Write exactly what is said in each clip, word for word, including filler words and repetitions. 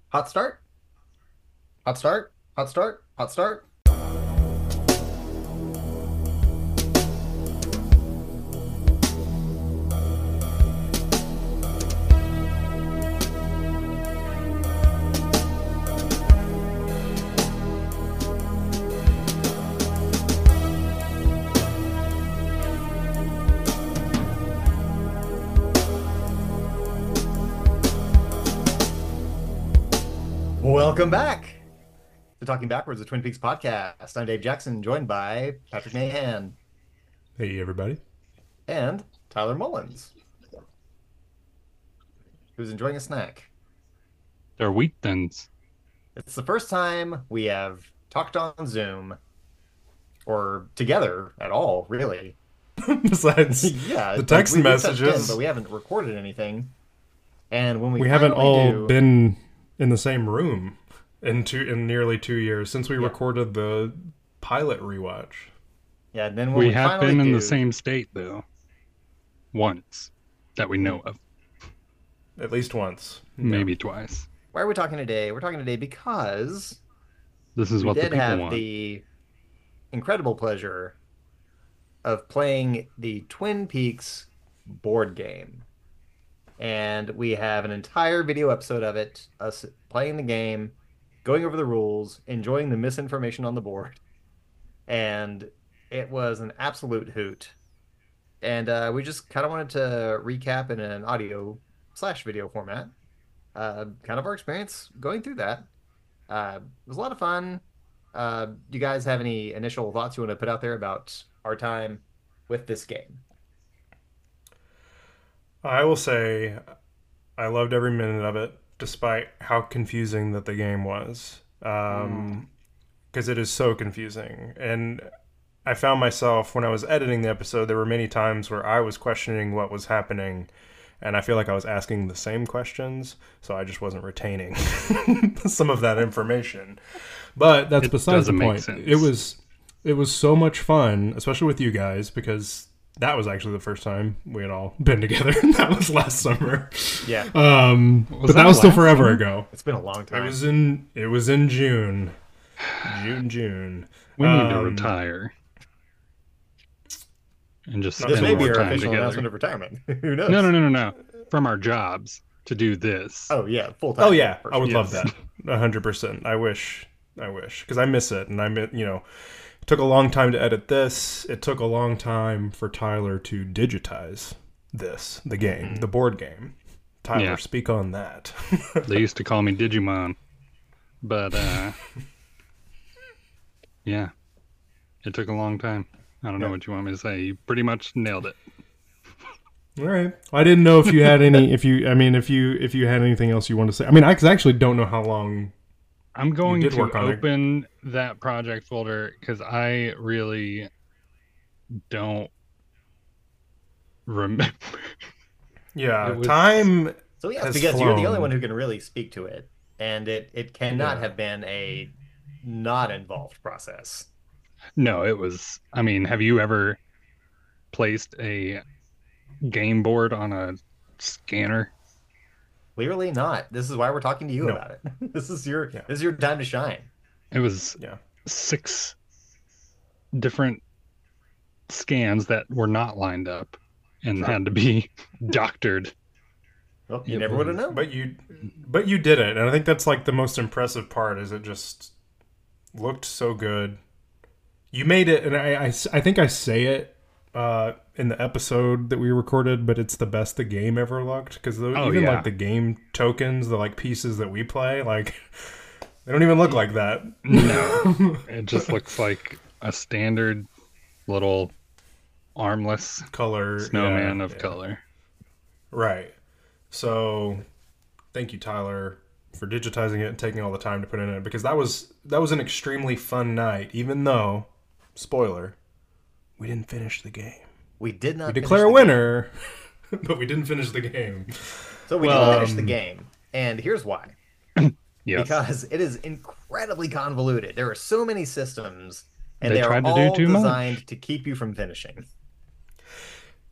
Hot start, hot start, hot start, hot start. Welcome back to Talking Backwards, the Twin Peaks podcast. I'm Dave Jackson, joined by Patrick Mahan Hey, everybody. and Tyler Mullins, who's enjoying a snack. They're wheat thins. It's the first time we have talked on Zoom or together at all, really. Besides Yeah, the like, text we, we touched messages, in, but we haven't recorded anything. And when we we haven't finally all do, been in the same room in two in nearly two years since we Yeah. recorded the pilot rewatch. yeah, and then when We we, have finally been in do, the same state, though. Once. That we know of. At least once. Maybe twice. Why are we talking today? We're talking today because This is we what the did people have want. the incredible pleasure of playing the Twin Peaks board game. And we have an entire video episode of it, us playing the game, going over the rules, enjoying the misinformation on the board. And it was an absolute hoot. And uh, we just kind of wanted to recap in an audio slash video format, uh, kind of our experience going through that. Uh, it was a lot of fun. Uh, do you guys have any initial thoughts you want to put out there about our time with this game? I will say I loved every minute of it, despite how confusing that the game was. Um, because it is so confusing. And I found myself, when I was editing the episode, there were many times where I was questioning what was happening, and I feel like I was asking the same questions, so I just wasn't retaining some of that information. But that's It besides the doesn't make point. sense. It was it was so much fun, especially with you guys, because that was actually the first time we had all been together. That was last summer. Yeah, Um, Was but that that was still last forever summer? ago. it's been a long It time. was in it was in June, June, June. We need to Um, retire. And just This This spend may more be more our time official together. announcement of retirement. Who knows? No, no, no, no, no. From our jobs to do this. Oh yeah, full time. Oh yeah, I would Yes. love that. A hundred percent. I wish. I wish because I miss it, and I mi- you know, it took a long time to edit this. It took a long time for Tyler to digitize this, the game, the board game. Tyler, Yeah. speak on that. They used to call me Digimon. But, uh... yeah. It took a long time. I don't know Yeah. what you want me to say. You pretty much nailed it. All right. I didn't know if you had any. If you, I mean, if you, if you had anything else you want to say. I mean, I 'cause I actually don't know how long. I'm going did to work on it. open that project folder because I really don't remember. Yeah, It was- time. So yes, has because you're the only flown. one who can really speak to it, and it it cannot Yeah. have been a not involved process. No, it was. I mean, have you ever placed a game board on a scanner? Clearly not. This is why we're talking to you No. about it. This is your Yeah. this is your time to shine. It was Yeah. six different scans that were not lined up and Sure. had to be doctored. Well, you It never would have was- known. But you, but you did it, and I think that's like the most impressive part. Is it just looked so good. You made it, and I, I, I think I say it uh, in the episode that we recorded, but it's the best the game ever looked because Oh, even yeah. like the game tokens, the like pieces that we play, like they don't even look like that. No, it just looks like a standard little armless Color snowman yeah, of yeah. color. Right. So, thank you, Tyler, for digitizing it and taking all the time to put in it because that was that was an extremely fun night. Even though, spoiler, we didn't finish the game. We did not We finish declare a the winner, but we didn't finish the game. game. So we Well, didn't finish the um, game, and here's why. Yes. Because it is incredibly convoluted. There are so many systems, and They they, are tried to do all too much. designed to keep you from finishing.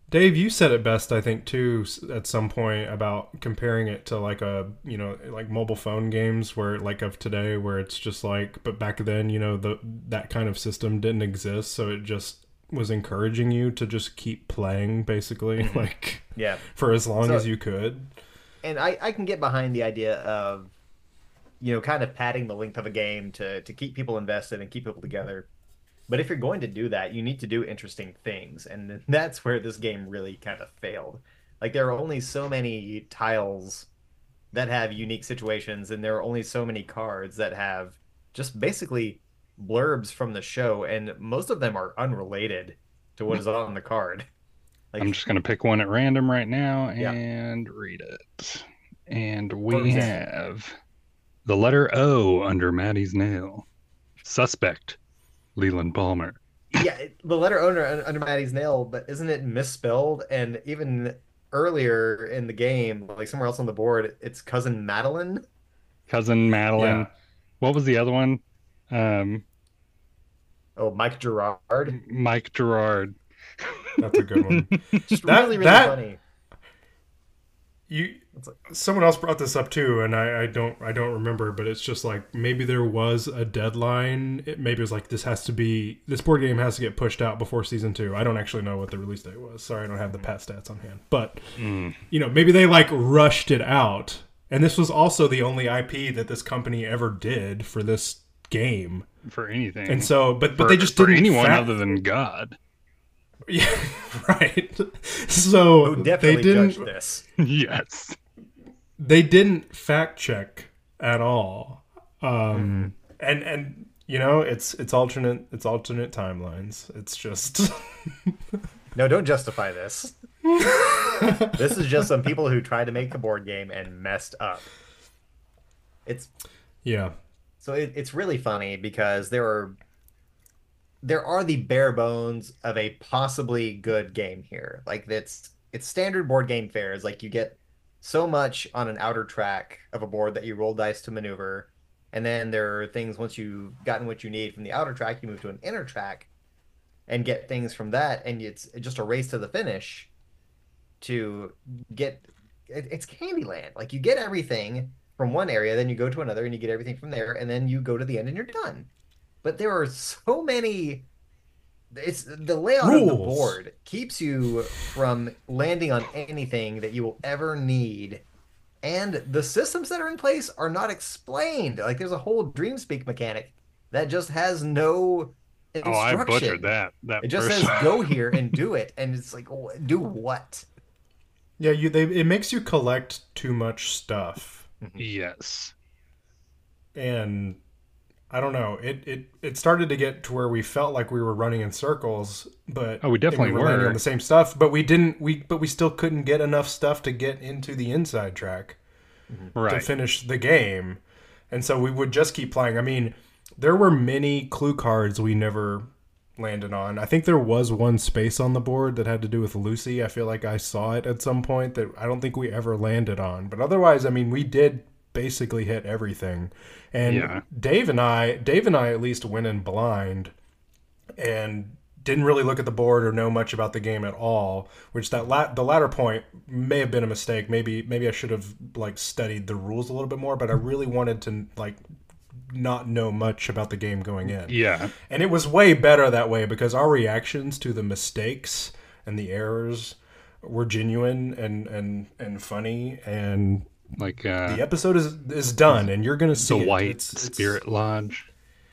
Dave, you said it best, I think, too, s- at some point about comparing it to like a, you know, like mobile phone games where, like, of today, where it's just like, but back then, you know, the that kind of system didn't exist, so it just was encouraging you to just keep playing, basically, Hmm. like Yeah. for as long So, as you could. and I, I can get behind the idea of, you know, kind of padding the length of a game to to keep people invested and keep people together. But if you're going to do that, you need to do interesting things. And that's where this game really kind of failed. Like there are only so many tiles that have unique situations, and there are only so many cards that have just basically blurbs from the show, and most of them are unrelated to what is on the card. I'm Like, just going to pick one at random right now yeah, and read it. And for we example, have the letter O under Maddie's nail. Suspect, Leland Palmer. yeah, it- the letter owner under Maddie's nail, but isn't it misspelled? And even earlier in the game, like somewhere else on the board, it's cousin Madeline. Cousin Yeah, Madeline. What was the other one? Um, Oh, Mike Gerard. Mike Gerard. that's a good one. Just really, That really that funny. you It's like, someone else brought this up too, and I, I don't I don't remember, but it's just like maybe there was a deadline. It, maybe it was like this has to be this board game has to get pushed out before season two. I don't actually know what the release date was. Sorry, I don't have the pat stats on hand. But Mm, you know, maybe they like rushed it out, and this was also the only I P that this company ever did for this game. for anything. And so, but but for, they just for didn't anyone fa- other than God. Yeah, right. So who they definitely didn't judged this? Yes. they didn't fact check at all. Um and and you know, it's it's alternate it's alternate timelines. It's just No, don't justify this. This is just some people who tried to make the board game and messed up. It's yeah. so it, it's really funny because there are there are the bare bones of a possibly good game here. Like that's it's standard board game fares. Like you get so much on an outer track of a board that you roll dice to maneuver, and then there are things once you've gotten what you need from the outer track, you move to an inner track and get things from that, and it's just a race to the finish to get it, it's Candyland. Like you get everything from one area, then you go to another and you get everything from there, and then you go to the end and you're done. But there are so many it's the layout of the Rules. board keeps you from landing on anything that you will ever need. And the systems that are in place are not explained. Like there's a whole Dreamspeak mechanic that just has no Oh, I butchered instruction. that. That It just first says go one. here and do it. And it's like, do what? Yeah, you they it makes you collect too much stuff. Yes. And I don't know. It, it it started to get to where we felt like we were running in circles, but Oh, we definitely and we were landing were. on the same stuff. But we didn't. We but we still couldn't get enough stuff to get into the inside track to Right. finish the game, and so we would just keep playing. I mean, there were many clue cards we never landed on. I think there was one space on the board that had to do with Lucy. I feel like I saw it at some point that I don't think we ever landed on. But otherwise, I mean, we did basically hit everything. And Yeah. Dave and I, Dave and I at least went in blind and didn't really look at the board or know much about the game at all. Which that la- the latter point may have been a mistake. Maybe maybe I should have like studied the rules a little bit more. But I really wanted to like not know much about the game going in. Yeah. And it was way better that way because our reactions to the mistakes and the errors were genuine and and and funny, and Like uh the episode is is done and you're gonna see the it. White It's, it's Spirit Lodge.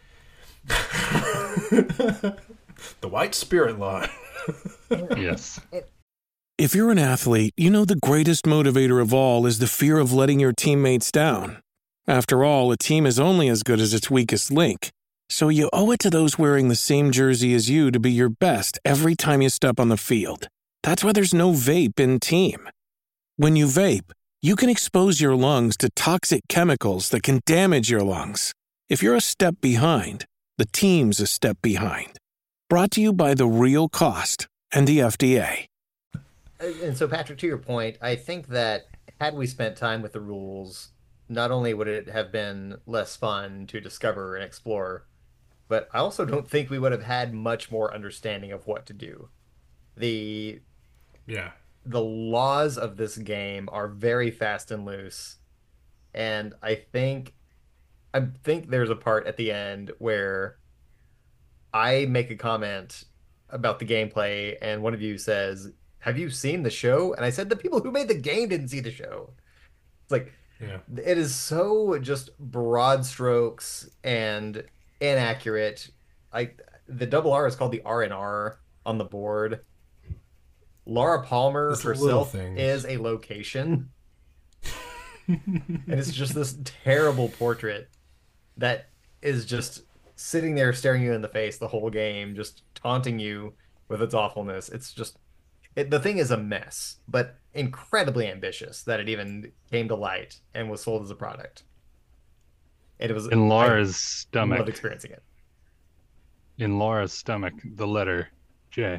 the White Spirit line. Yes. If you're an athlete, you know the greatest motivator of all is the fear of letting your teammates down. After all, a team is only as good as its weakest link. So you owe it to those wearing the same jersey as you to be your best every time you step on the field. That's why there's no vape in team. When you vape, you can expose your lungs to toxic chemicals that can damage your lungs. If you're a step behind, the team's a step behind. Brought to you by The Real Cost and the F D A. And so, Patrick, to your point, I think that had we spent time with the rules, not only would it have been less fun to discover and explore, but I also don't think we would have had much more understanding of what to do. The Yeah. The laws of this game are very fast and loose. And I think I think there's a part at the end where I make a comment about the gameplay, and one of you says, "Have you seen the show?" And I said, "The people who made the game didn't see the show." It's like Yeah. it is so just broad strokes and inaccurate. I the double R is called the R and R on the board. Laura Palmer It's little herself things. is a location, and it's just this terrible portrait that is just sitting there staring you in the face the whole game, just taunting you with its awfulness. It's just it, the thing is a mess, but incredibly ambitious that it even came to light and was sold as a product. And it was In Laura's I stomach, loved experiencing it. in Laura's stomach, the letter J.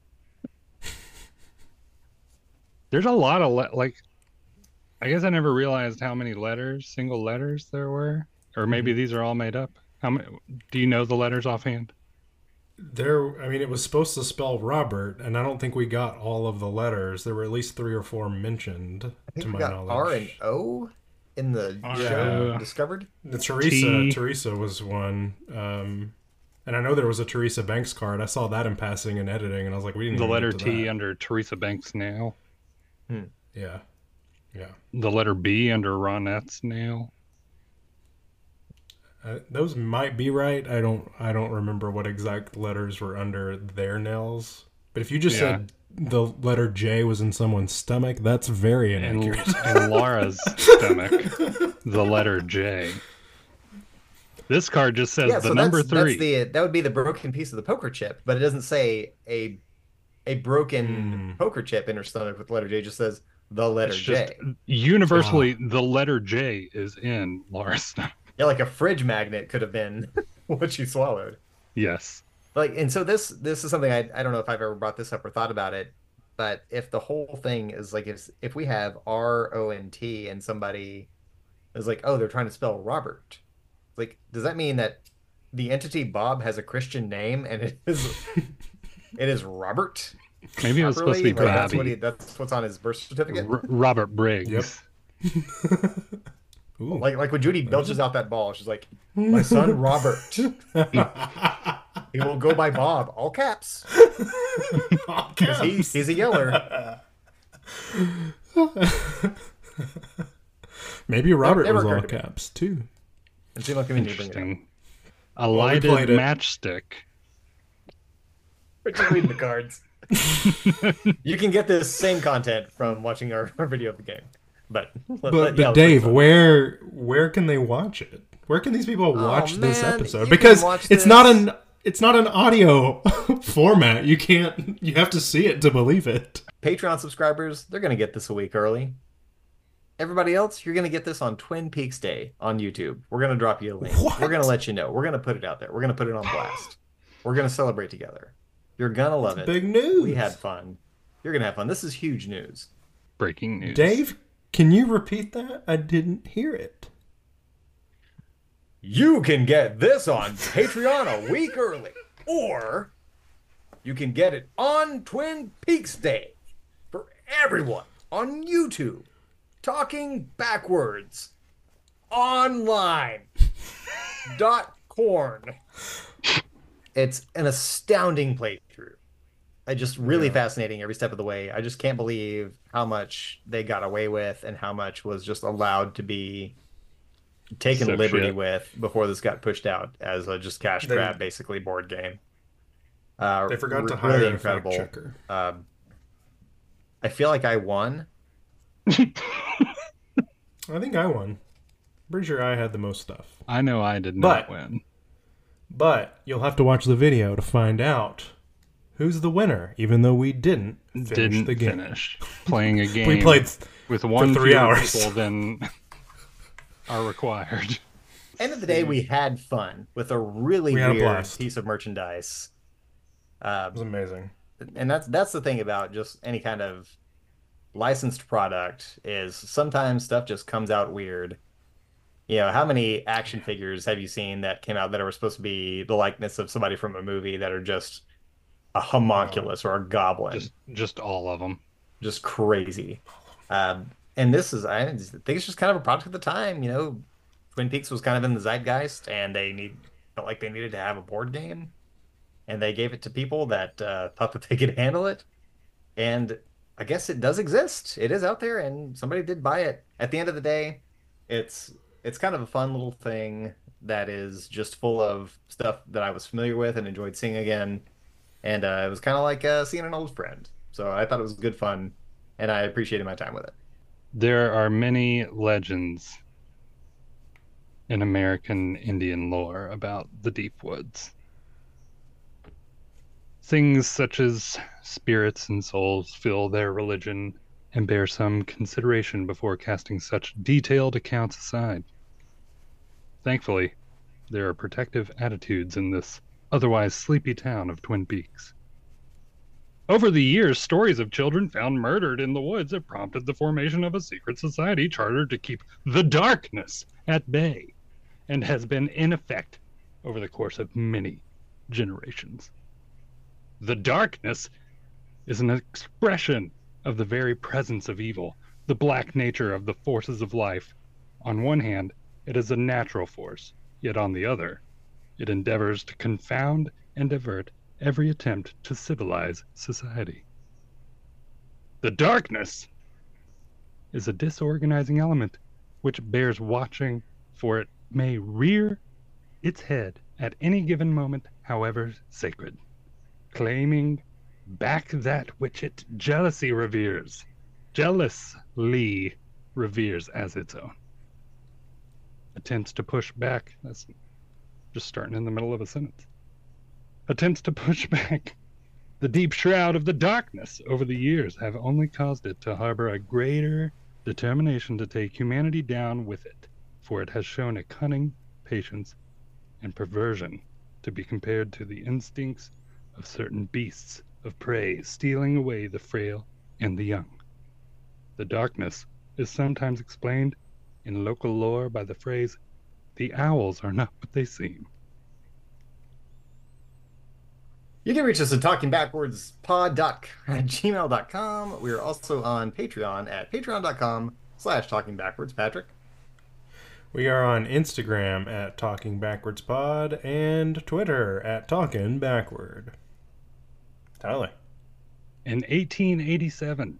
There's a lot of le- like. I guess I never realized how many letters, single letters, there were, or maybe these are all made up. How many? Do you know the letters offhand? There, I mean, it was supposed to spell Robert, and I don't think we got all of the letters. There were at least three or four mentioned, I think to we my got knowledge. R and O in the R show O. Discovered. The Teresa, T. Teresa was one, um, and I know there was a Teresa Banks card. I saw that in passing and editing, and I was like, we didn't. The even letter get to T that. under Teresa Banks' nail. Yeah, yeah. The letter B under Ronette's nail. Uh, those might be right. I don't. I don't remember what exact letters were under their nails. But if you just Yeah. said the letter J was in someone's stomach, that's very In, inaccurate. in Laura's stomach, the letter J. This card just says Yeah, the so number that's, three. that's the that would be the broken piece of the poker chip, but it doesn't say a a broken Hmm. poker chip in her stomach with the letter J. It just says the letter It's just J. universally Ah. the letter J is in Laura's stomach. Yeah, like a fridge magnet could have been what she swallowed. Yes. Like, and so this this is something I I don't know if I've ever brought this up or thought about it, but if the whole thing is like if if we have R O N T and somebody is like, oh, they're trying to spell Robert, like, does that mean that the entity Bob has a Christian name and it is it is Robert? Maybe it was supposed to be Properly? Like, that's what Bobby. he that's what's on his birth certificate. R- Robert Briggs. Yep. Ooh. Like like when Judy belches out that ball, she's like, my son Robert. He will go by Bob, all caps. Because he, he's a yeller. Maybe Robert never was all occurred to me. caps too. And seemed like we need to bring it up. Interesting. A we lighted played it. matchstick. We're just reading the cards. You can get this same content from watching our, our video of the game. But let- But, let- but yeah, let's Dave, bring it up. where where can they watch it? Where can these people watch this man, episode? you Because can watch it's not this- an it's not an audio format. You can't. You have to see it to believe it. Patreon subscribers, they're going to get this a week early. Everybody else, you're going to get this on Twin Peaks Day on YouTube. We're going to drop you a link. What? We're going to let you know. We're going to put it out there. We're going to put it on blast. We're going to celebrate together. You're going to love it. Big news. We had fun. You're going to have fun. This is huge news. Breaking news. Dave, can you repeat that? I didn't hear it. You can get this on Patreon a week early, or you can get it on Twin Peaks Day for everyone on YouTube. Talking backwards online dot corn. It's an astounding playthrough. I just really fascinating every step of the way. I just can't believe how much they got away with and how much was just allowed to be taken So liberty shit. with before this got pushed out as a just cash They- grab, basically board game. Uh, They forgot to r- hire really a fact incredible. checker. Um, I feel like I won. I think I won. Pretty sure I had the most stuff. I know I did not But- win. But you'll have to watch the video to find out who's the winner, even though we didn't finish Didn't the game. finish playing a game We played with one three fewer hours. people than are required. End of the day, we had fun with a really We had a weird blast. piece of merchandise. Uh, It was amazing. and that's that's the thing about just any kind of licensed product is sometimes stuff just comes out weird. You know, how many action figures have you seen that came out that are supposed to be the likeness of somebody from a movie that are just a homunculus or a goblin? Just just all of them. just crazy. Um, and this is, I think it's just kind of a product of the time. You know, Twin Peaks was kind of in the zeitgeist, and they need felt like they needed to have a board game, and they gave it to people that uh, thought that they could handle it. And I guess it does exist. It is out there, and somebody did buy it. At the end of the day, it's it's kind of a fun little thing that is just full of stuff that I was familiar with and enjoyed seeing again. And uh, it was kind of like uh, seeing an old friend. So I thought it was good fun, and I appreciated my time with it. There are many legends in American Indian lore about the deep woods. Things such as spirits and souls fill their religion and bear some consideration before casting such detailed accounts aside. Thankfully, there are protective attitudes in this otherwise sleepy town of Twin Peaks. Over the years, stories of children found murdered in the woods have prompted the formation of a secret society chartered to keep the darkness at bay, and has been in effect over the course of many generations. The darkness is an expression of the very presence of evil, the black nature of the forces of life. On one hand, it is a natural force, yet on the other, it endeavors to confound and divert every attempt to civilize society. The darkness is a disorganizing element which bears watching, for it may rear its head at any given moment, however sacred, claiming back that which it jealousy reveres, jealously reveres as its own. Attempts to push back, that's just starting in the middle of a sentence. Attempts to push back the deep shroud of the darkness over the years have only caused it to harbor a greater determination to take humanity down with it, for it has shown a cunning, patience, and perversion to be compared to the instincts of certain beasts of prey stealing away the frail and the young. The darkness is sometimes explained in local lore by the phrase, "The owls are not what they seem." You can reach us at talkingbackwardspod at gmail dot com. We are also on Patreon at patreon.com slash talkingbackwards. Patrick? We are on Instagram at Talking Backwards Pod and Twitter at Talking Backward. Tyler. In eighteen eighty-seven,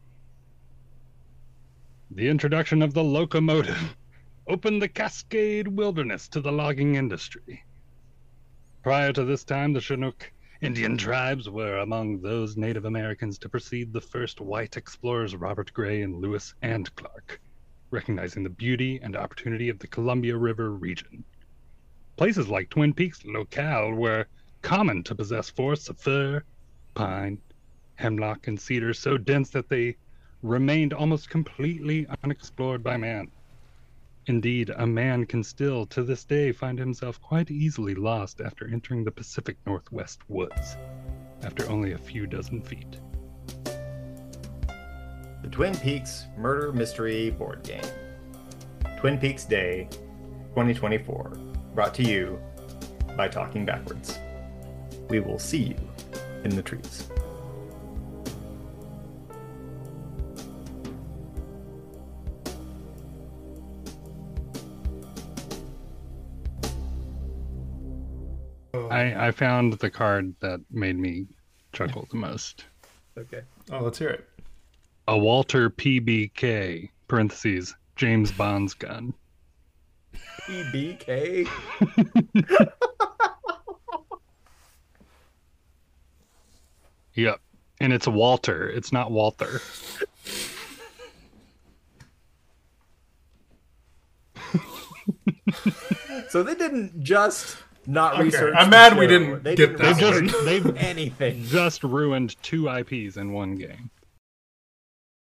the introduction of the locomotive opened the Cascade Wilderness to the logging industry. Prior to this time, the Chinook Indian tribes were among those Native Americans to precede the first white explorers Robert Gray and Lewis and Clark, recognizing the beauty and opportunity of the Columbia River region. Places like Twin Peaks locale were common to possess forests of fir, pine, hemlock, and cedar so dense that they remained almost completely unexplored by man. Indeed, a man can still, to this day, find himself quite easily lost after entering the Pacific Northwest woods, after only a few dozen feet. The Twin Peaks Murder Mystery Board Game. Twin Peaks Day twenty twenty-four. Brought to you by Talking Backwards. We will see you in the trees. I, I found the card that made me chuckle the most. Okay. Oh, let's hear it. A Walter P B K, parentheses, James Bond's gun. P B K? Yep. And it's Walter. It's not Walter. So they didn't just not Okay, research. I'm the mad we show. didn't They get didn't that They've research just they've anything. just ruined two I Ps in one game.